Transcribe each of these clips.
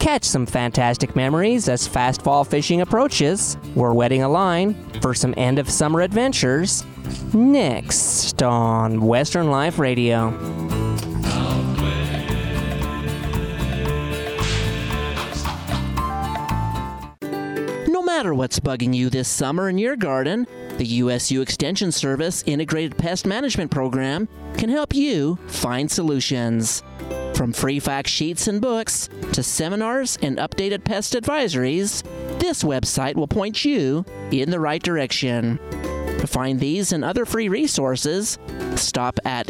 Catch some fantastic memories as fast fall fishing approaches. We're wetting a line for some end of summer adventures. Next on Western Life Radio. No matter what's bugging you this summer in your garden, the USU Extension Service Integrated Pest Management Program can help you find solutions. From free fact sheets and books to seminars and updated pest advisories, this website will point you in the right direction. To find these and other free resources, stop at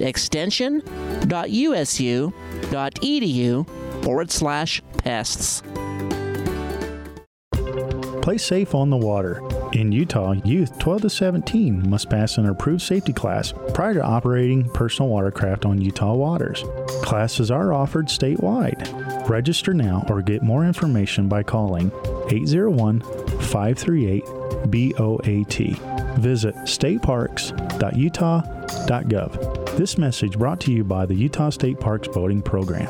extension.usu.edu/pests. Play safe on the water. In Utah, youth 12 to 17 must pass an approved safety class prior to operating personal watercraft on Utah waters. Classes are offered statewide. Register now or get more information by calling 801-538-BOAT. Visit stateparks.utah.gov. This message brought to you by the Utah State Parks Boating Program.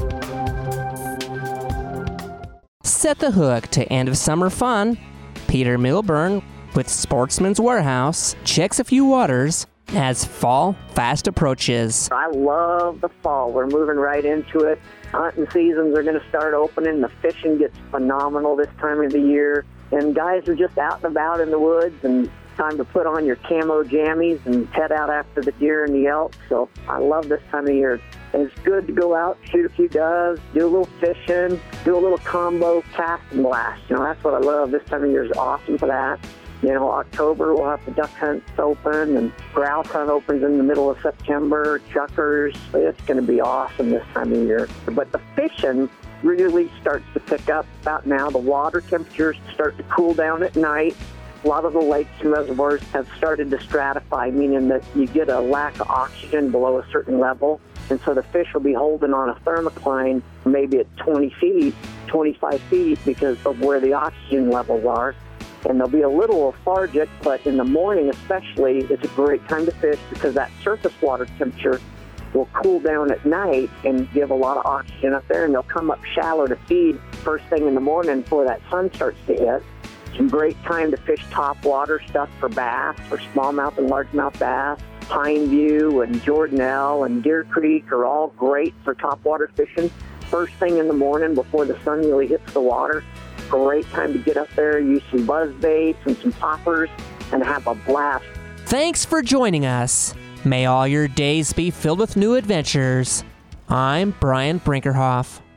Set the hook to end of summer fun. Peter Milburn with Sportsman's Warehouse checks a few waters as fall fast approaches. I love the fall. We're moving right into it. Hunting seasons are going to start opening. The fishing gets phenomenal this time of the year. And guys are just out and about in the woods, and time to put on your camo jammies and head out after the deer and the elk. So I love this time of year. And it's good to go out, shoot a few doves, do a little fishing, do a little combo cast and blast. You know, that's what I love. This time of year is awesome for that. You know, October we'll have the duck hunts open, and grouse hunt opens in the middle of September, chuckers. It's going to be awesome this time of year. But the fishing really starts to pick up about now. The water temperatures start to cool down at night. A lot of the lakes and reservoirs have started to stratify, meaning that you get a lack of oxygen below a certain level. And so the fish will be holding on a thermocline maybe at 20 feet, 25 feet because of where the oxygen levels are. And they'll be a little lethargic, but in the morning especially, it's a great time to fish because that surface water temperature will cool down at night and give a lot of oxygen up there, and they'll come up shallow to feed first thing in the morning before that sun starts to hit. It's a great time to fish top water stuff for bass, for smallmouth and largemouth bass. Pineview and Jordanelle and Deer Creek are all great for topwater fishing. First thing in the morning before the sun really hits the water. Great time to get up there, use some buzz baits and some poppers, and have a blast. Thanks for joining us. May all your days be filled with new adventures. I'm Brian Brinkerhoff.